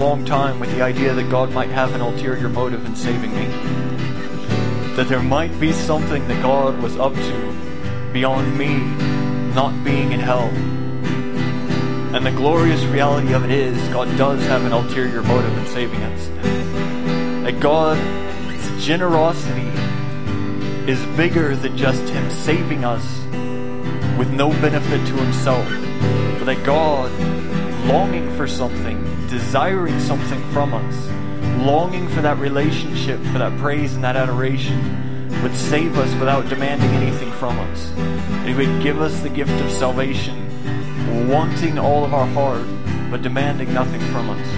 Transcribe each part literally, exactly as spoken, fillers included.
long time with the idea that God might have an ulterior motive in saving me. That there might be something that God was up to beyond me not being in hell. And the glorious reality of it is, God does have an ulterior motive in saving us. That God's generosity is bigger than just Him saving us with no benefit to Himself. But that God, longing for something, desiring something from us, longing for that relationship, for that praise and that adoration, would save us without demanding anything from us. And He would give us the gift of salvation, wanting all of our heart, but demanding nothing from us.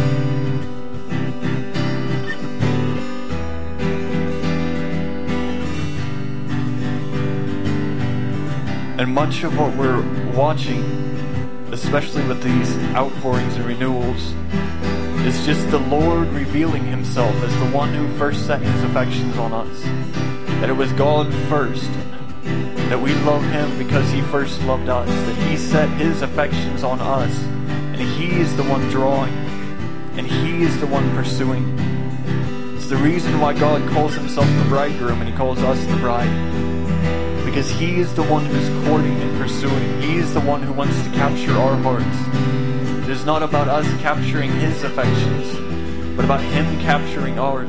And much of what we're watching, especially with these outpourings and renewals, is just the Lord revealing Himself as the one who first set His affections on us. That it was God first. That we love Him because He first loved us. That He set His affections on us. And He is the one drawing. And He is the one pursuing. It's the reason why God calls Himself the bridegroom and He calls us the bride. Because He is the one who's courting and pursuing. He is the one who wants to capture our hearts. It is not about us capturing His affections, but about Him capturing ours.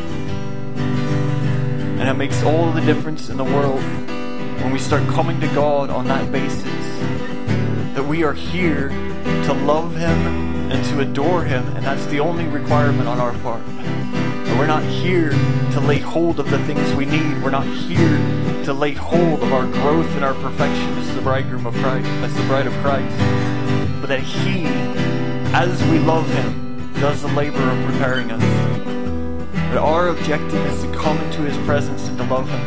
And it makes all the difference in the world when we start coming to God on that basis. That we are here to love Him and to adore Him, and that's the only requirement on our part. And we're not here to lay hold of the things we need. We're not here to lay hold of our growth and our perfection as the bridegroom of Christ, as the bride of Christ. But that He, as we love Him, does the labor of preparing us. But our objective is to come into His presence and to love Him.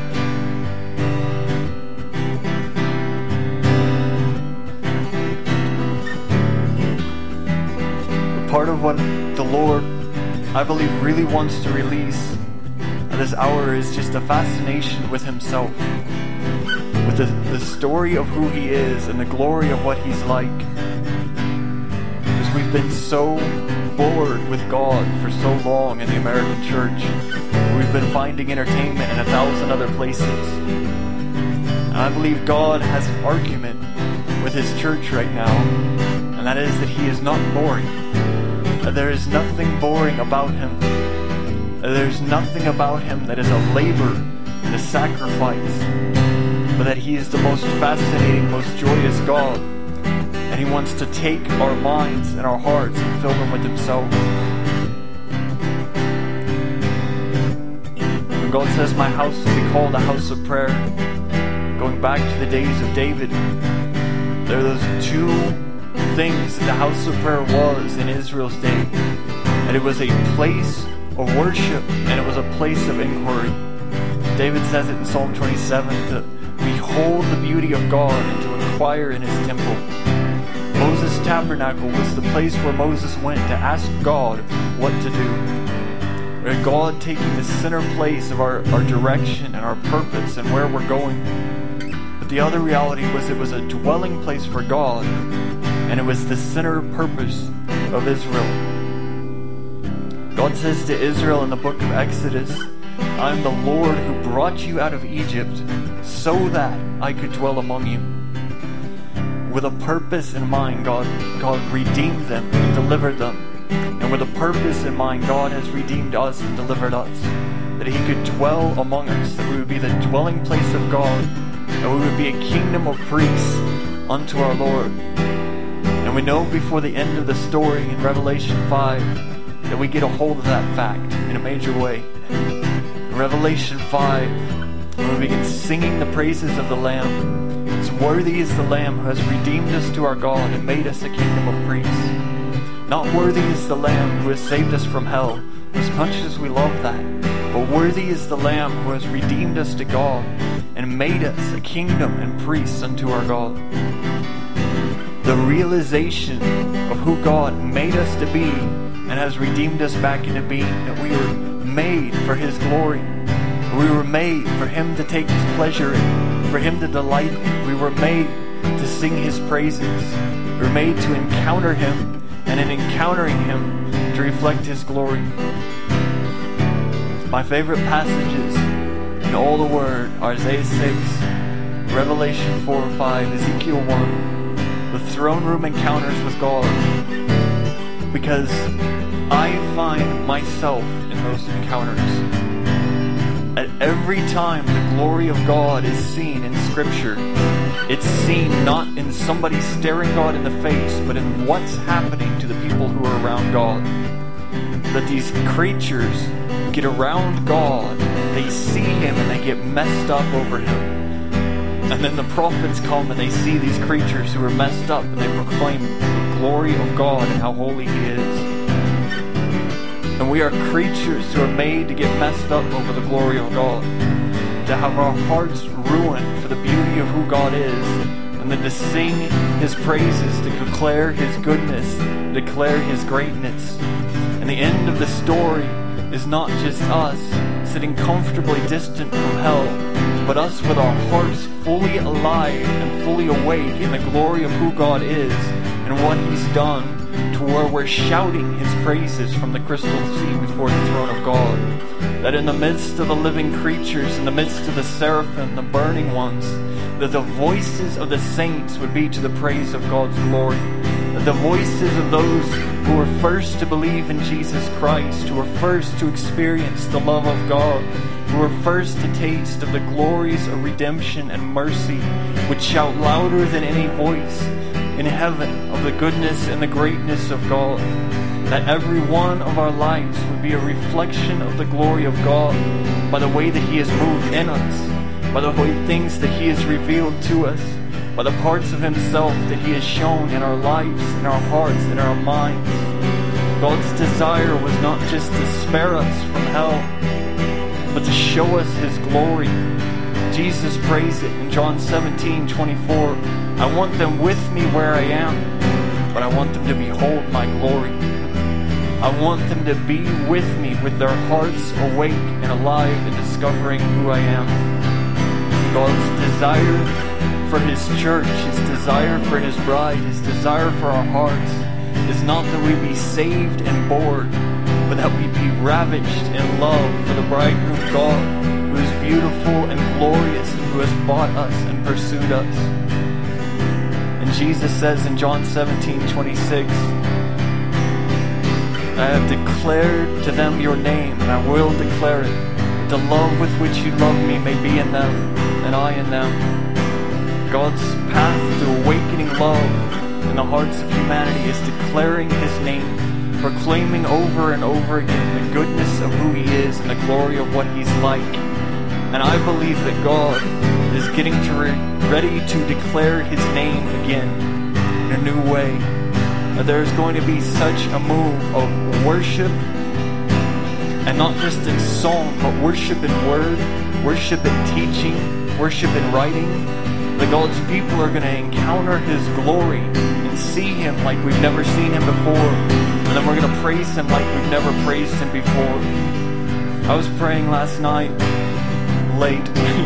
But part of what the Lord, I believe, really wants to release at this hour is just a fascination with Himself. With the, the story of who He is and the glory of what He's like. Because we've been so bored with God for so long in the American church. We've been finding entertainment in a thousand other places. And I believe God has an argument with His church right now, and that is that He is not boring. That there is nothing boring about Him. That there's nothing about Him that is a labor and a sacrifice, but that He is the most fascinating, most joyous God. And He wants to take our minds and our hearts and fill them with Himself. When God says, "My house will be called a house of prayer," going back to the days of David, there are those two things that the house of prayer was in Israel's day. And it was a place of worship, and it was a place of inquiry. David says it in Psalm twenty-seven, to behold the beauty of God and to inquire in His temple. Moses' tabernacle was the place where Moses went to ask God what to do. Or God taking the center place of our, our direction and our purpose and where we're going. But the other reality was it was a dwelling place for God, and it was the center purpose of Israel. God says to Israel in the book of Exodus, "I am the Lord who brought you out of Egypt so that I could dwell among you." With a purpose in mind, God, God redeemed them and delivered them. And with a purpose in mind, God has redeemed us and delivered us. That He could dwell among us, that we would be the dwelling place of God, that we would be a kingdom of priests unto our Lord. And we know before the end of the story in Revelation five, that we get a hold of that fact in a major way. In Revelation five, when we begin singing the praises of the Lamb, it's worthy is the Lamb who has redeemed us to our God and made us a kingdom of priests. Not worthy is the Lamb who has saved us from hell, as much as we love that, but worthy is the Lamb who has redeemed us to God and made us a kingdom and priests unto our God. The realization of who God made us to be and has redeemed us back into being, that we were made for His glory. We were made for Him to take pleasure in, for Him to delight in. We were made to sing His praises. We were made to encounter Him, and in encountering Him, to reflect His glory. My favorite passages in all the Word are Isaiah six, Revelation four and five, Ezekiel one, the throne room encounters with God. Because I find myself in those encounters. At every time the glory of God is seen in Scripture, it's seen not in somebody staring God in the face, but in what's happening to the people who are around God. That these creatures get around God, they see Him and they get messed up over Him. And then the prophets come and they see these creatures who are messed up and they proclaim the glory of God and how holy He is. And we are creatures who are made to get messed up over the glory of God, to have our hearts ruined for the beauty of who God is, and then to sing His praises, to declare His goodness, declare His greatness. And the end of the story is not just us sitting comfortably distant from hell, but us with our hearts fully alive and fully awake in the glory of who God is and what He's done, to where we're shouting His praises from the crystal sea before the throne of God. That in the midst of the living creatures, in the midst of the seraphim, the burning ones, that the voices of the saints would be to the praise of God's glory. That the voices of those who were first to believe in Jesus Christ, who were first to experience the love of God, who were first to taste of the glories of redemption and mercy, would shout louder than any voice in heaven of the goodness and the greatness of God. That every one of our lives would be a reflection of the glory of God by the way that He has moved in us, by the way things that He has revealed to us, by the parts of Himself that He has shown in our lives, in our hearts, in our minds. God's desire was not just to spare us from hell, but to show us His glory. Jesus prays it in John seventeen twenty-four. I want them with me where I am, but I want them to behold my glory. I want them to be with me with their hearts awake and alive and discovering who I am. God's desire for His church, His desire for His bride, His desire for our hearts is not that we be saved and bored, but that we be ravished in love for the bridegroom God, who is beautiful and glorious and who has bought us and pursued us. And Jesus says in John seventeen twenty-six, I have declared to them your name, and I will declare it, that the love with which you love me may be in them, and I in them. God's path to awakening love in the hearts of humanity is declaring His name, proclaiming over and over again the goodness of who He is and the glory of what He's like. And I believe that God is getting to re- ready to declare His name again in a new way. That there's going to be such a move of worship, and not just in song, but worship in word, worship in teaching, worship in writing. That God's people are going to encounter His glory and see Him like we've never seen Him before. And then we're going to praise Him like we've never praised Him before. I was praying last night, late,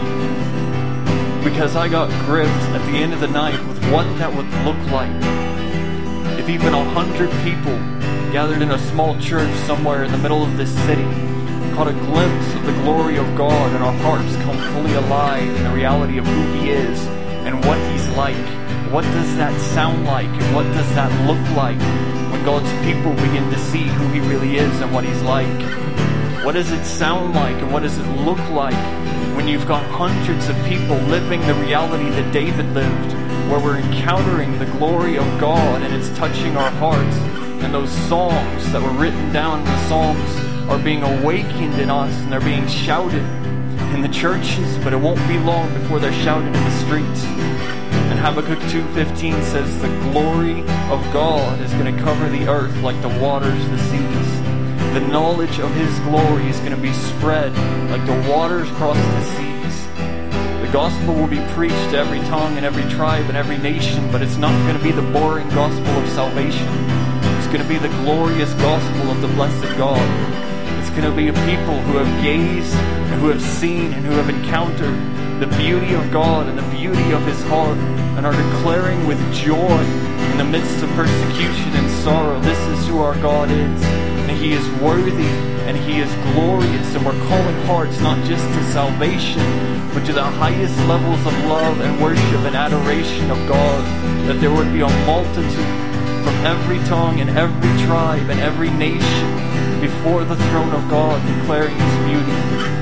because I got gripped at the end of the night with what that would look like if even a hundred people gathered in a small church somewhere in the middle of this city caught a glimpse of the glory of God and our hearts come fully alive in the reality of who He is and what He's like. What does that sound like, and what does that look like when God's people begin to see who He really is and what He's like? What does it sound like, and what does it look like when you've got hundreds of people living the reality that David lived, where we're encountering the glory of God and it's touching our hearts, and those songs that were written down in the Psalms are being awakened in us and they're being shouted in the churches, but it won't be long before they're shouted in the streets. And Habakkuk two fifteen says the glory of God is going to cover the earth like the waters the seas. The knowledge of His glory is going to be spread like the waters across the seas. The gospel will be preached to every tongue and every tribe and every nation, but it's not going to be the boring gospel of salvation. It's going to be the glorious gospel of the blessed God. It's going to be a people who have gazed and who have seen and who have encountered the beauty of God and the beauty of His heart, and are declaring with joy in the midst of persecution and sorrow, this is who our God is. and He is worthy, and He is glorious, and we're calling hearts not just to salvation, but to the highest levels of love and worship and adoration of God, that there would be a multitude from every tongue and every tribe and every nation before the throne of God, declaring His beauty.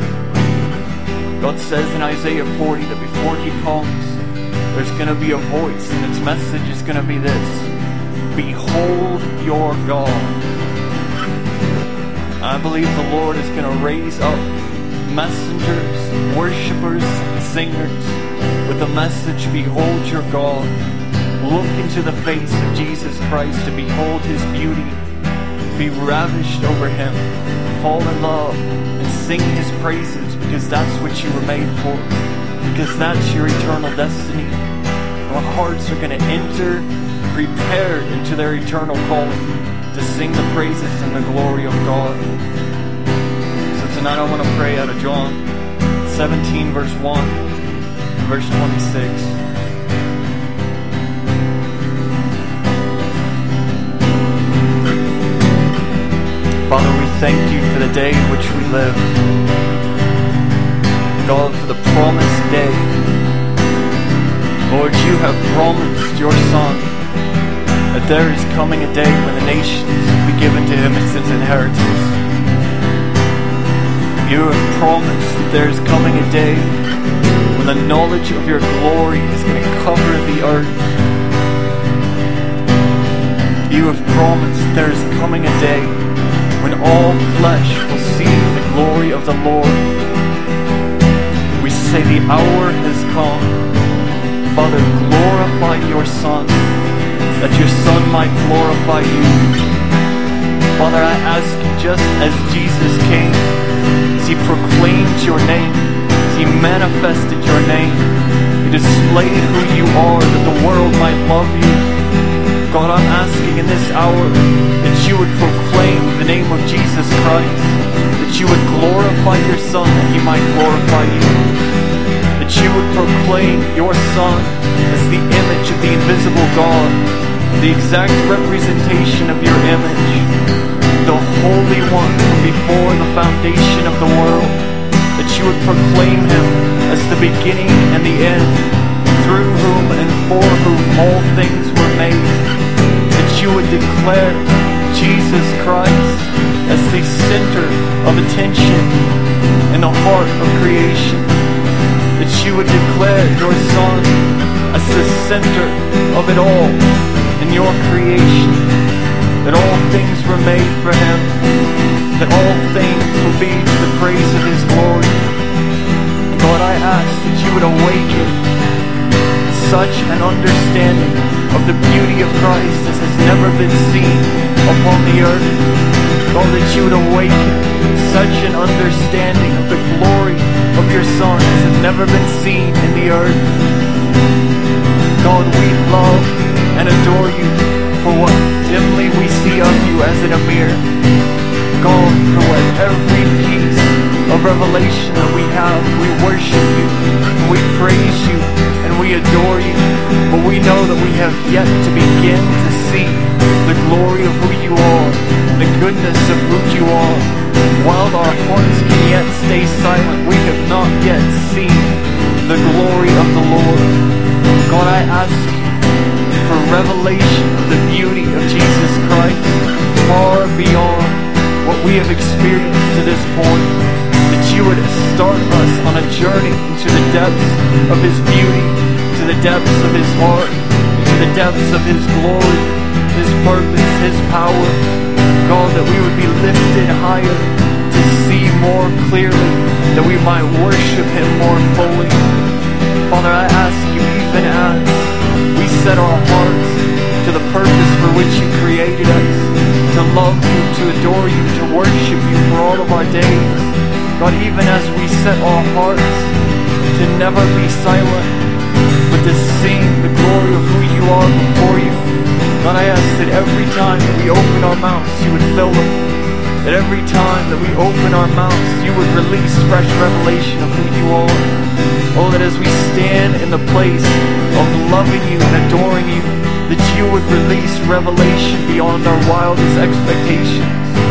God says in Isaiah forty that before He comes, there's going to be a voice, and its message is going to be this: behold your God. I believe the Lord is going to raise up messengers, worshipers, singers with the message, behold your God. Look into the face of Jesus Christ to behold His beauty. Be ravished over Him. Fall in love and sing His praises, because that's what you were made for. Because that's your eternal destiny. Our hearts are going to enter prepared into their eternal calling to sing the praises and the glory of God. So tonight I want to pray out of John seventeen verse one, verse twenty-six. Father, we thank You for the day in which we live. God, for the promised day. Lord, You have promised Your Son that there is coming a day when the nations will be given to Him as His inheritance. You have promised that there is coming a day when the knowledge of Your glory is going to cover the earth. You have promised that there is coming a day when all flesh will see the glory of the Lord. We say the hour has come. Father, glorify Your Son, that Your Son might glorify You. Father, I ask You, just as Jesus came, as He proclaimed Your name, as He manifested Your name, He displayed who You are, that the world might love You. God, I'm asking in this hour that You would proclaim the name of Jesus Christ, that You would glorify Your Son, that He might glorify You, that You would proclaim Your Son as the image of the invisible God, the exact representation of Your image, the Holy One from before the foundation of the world, that You would proclaim Him as the beginning and the end, through whom and for whom all things were made, that You would declare Jesus Christ as the center of attention in the heart of creation, that You would declare Your Son as the center of it all in Your creation, that all things were made for Him, that all things will be to the praise of His glory. God, I ask that You would awaken such an understanding of the beauty of Christ as has never been seen upon the earth. God, that You would awaken such an understanding of the glory of Your Son as has never been seen in the earth. God, we love and adore You for what dimly we see of You as in a mirror. God, for what every piece of revelation that we have, we worship You, we praise You, and we adore You. But we know that we have yet to begin to see the glory of who You are, the goodness of who You are. While our hearts can yet stay silent, we have not yet seen the glory of the Lord. God, I ask You for revelation of the beauty of Jesus Christ, far beyond what we have experienced to this point, that You would start us on a journey into the depths of His beauty, to the depths of His heart, to the depths of His glory, His purpose, His power. God, that we would be lifted higher to see more clearly, that we might worship Him more fully. Father, I ask You, even as we set our hearts to the purpose for which You created us, to love You, to adore You, to worship You for all of our days. God, even as we set our hearts to never be silent, but to sing the glory of who You are before You. God, I ask that every time that we open our mouths, You would fill them. That every time that we open our mouths, You would release fresh revelation of who You are. Oh, that as we stand in the place of loving You and adoring You, that You would release revelation beyond our wildest expectations.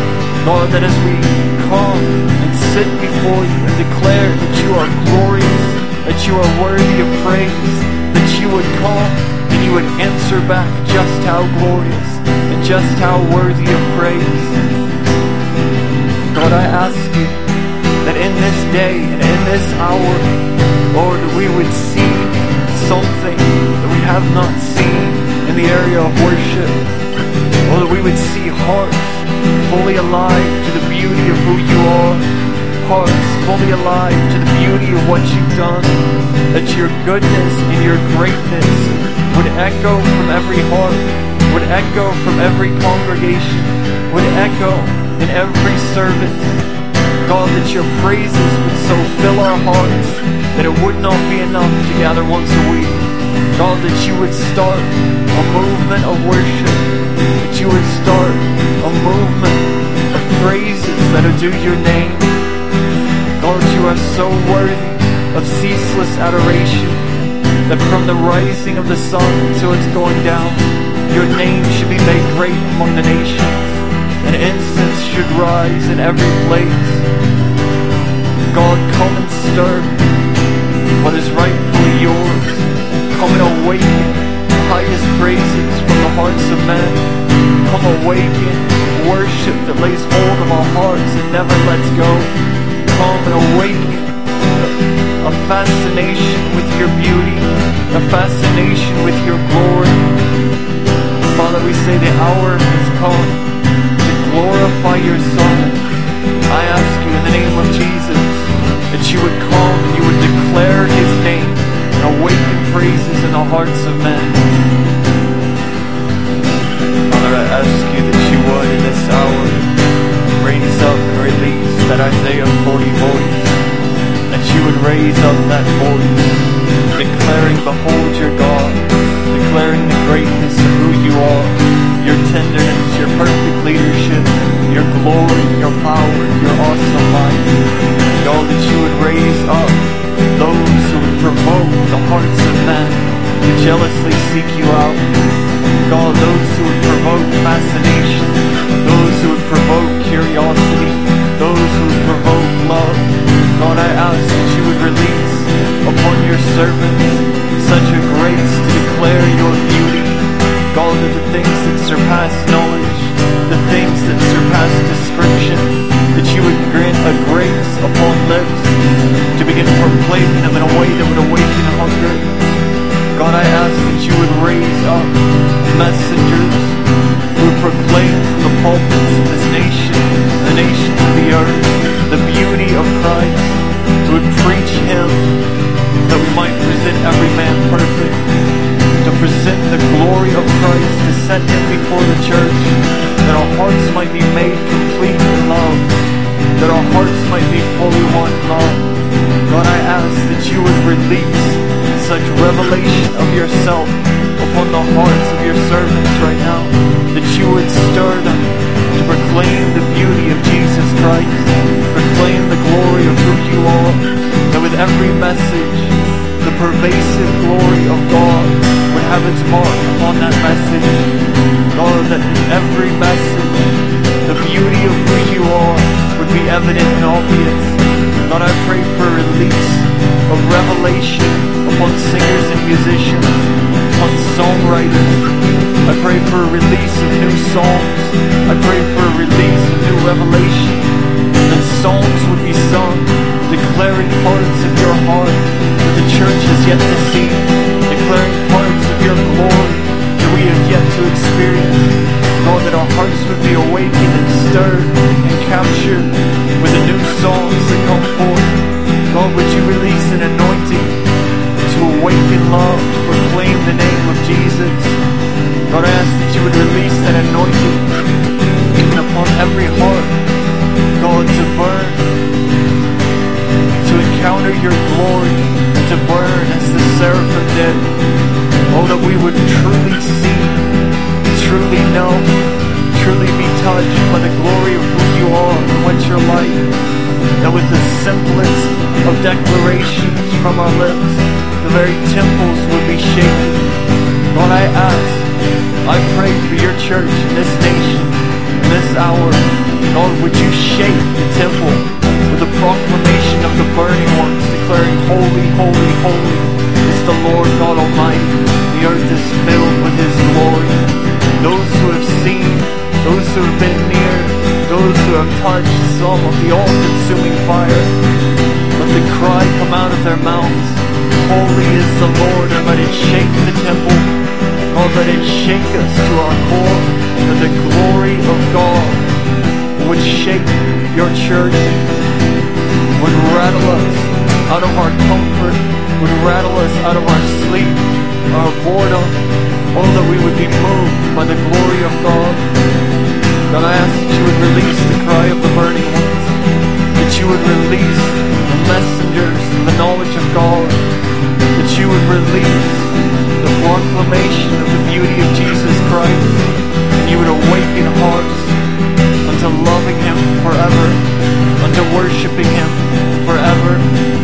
Lord, that as we come and sit before you and declare that you are glorious, that you are worthy of praise, that you would come and you would answer back just how glorious and just how worthy of praise. God, I ask you that in this day and in this hour, Lord, we would see something that we have not seen in the area of worship. Lord, that we would see hearts fully alive to the beauty of who you are, hearts fully alive to the beauty of what you've done, that your goodness and your greatness would echo from every heart, would echo from every congregation, would echo in every service. God, that your praises would so fill our hearts that it would not be enough to gather once a week. God, that you would start a movement of worship, that you would start a movement of praises that are due your name. God, you are so worthy of ceaseless adoration, that from the rising of the sun till its going down, your name should be made great among the nations, and incense should rise in every place. God, come and stir what is rightfully yours. Come and awaken the highest praises from the hearts of men. Come awaken worship that lays hold of our hearts and never lets go. Come and awaken a fascination with your beauty, a fascination with your glory. Father, we say the hour has come to glorify your Son. I ask you in the name of Jesus that you would come and you would declare his name and awaken praises in the hearts of men. Father, I ask you that you would in this hour raise up and release that Isaiah forty voice, that you would raise up that voice declaring, behold your God, declaring the greatness of who you are, your tenderness, your perfect leadership, your glory, your power, your awesome might. God, that you would raise up those who would provoke the hearts of men to jealously seek you out. God, those who would provoke fascination, those who would provoke curiosity, those who would provoke love. God, I ask that you would release upon your servants such a grace to declare your beauty. God, that the things that surpass knowledge, the things that surpass description, that you would grant a grace upon lips to begin proclaiming them in a way that would awaken hunger. God, I ask that you would raise up messengers who would proclaim from the pulpits of this nation, the nations of the earth, the beauty of Christ, who would preach him that we might present every man perfect, to present the glory of Christ, to set him before the church, that our hearts might be made complete in love, that our hearts might be fully one in love. God, I ask that you would release such revelation of yourself upon the hearts of your servants right now, that you would stir them to proclaim the beauty of Jesus Christ, proclaim the glory of who you are, that with every message, the pervasive glory of God would have its mark upon that message. God, that in every message, the beauty of who you are would be evident and obvious. God, I pray for a release of revelation upon singers and musicians, upon songwriters. I pray for a release of new songs. I pray for a release of new revelation. That songs would be sung, declaring parts of your heart that the church has yet to see, declaring parts of your glory that we have yet to experience. Lord, that our hearts would be awakened and stirred and captured with the new songs that come forth. God, would you release an anointing to awaken love, to proclaim the name of Jesus. God, I ask that you would release that anointing even upon every heart, God, to burn, to encounter your glory, to burn as the seraphim did. Oh, that we would truly see, truly know, truly be touched by the glory of who you are and what you're like. That with the simplest of declarations from our lips, the very temples would be shaken. God, I ask, I pray for your church in this nation, in this hour. God, would you Lord God Almighty, the earth is filled with His glory. Those who have seen, those who have been near, those who have touched some of the all-consuming fire, let the cry come out of their mouths, holy is the Lord, and let it shake the temple. God, let it shake us to our core, that the glory of God would shake your church, would rattle us out of our comfort, would rattle us out of our sleep, our boredom. Oh, that we would be moved by the glory of God. God, I ask that you would release the cry of the burning ones, that you would release the messengers and the knowledge of God, that you would release the proclamation of the beauty of Jesus Christ, and you would awaken hearts unto loving Him forever, unto worshiping Him forever.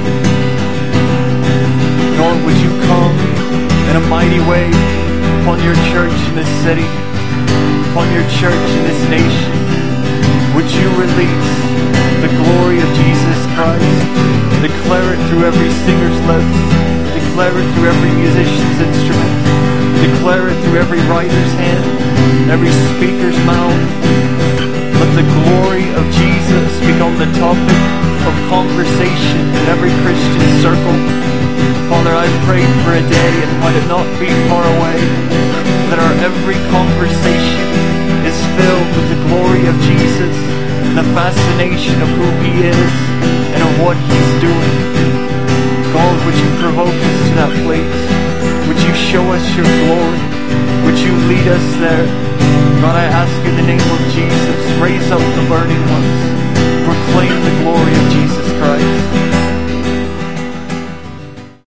God, would you come in a mighty way upon your church in this city, upon your church in this nation? Would you release the glory of Jesus Christ? Declare it through every singer's lips, declare it through every musician's instrument, declare it through every writer's hand, every speaker's mouth. Let the glory of Jesus become the topic of conversation in every Christian circle. Father, I pray for a day, and might it not be far away, that our every conversation is filled with the glory of Jesus and the fascination of who He is and of what He's doing. God, would you provoke us to that place? Would you show us your glory? Would you lead us there? God, I ask in the name of Jesus, raise up the burning ones.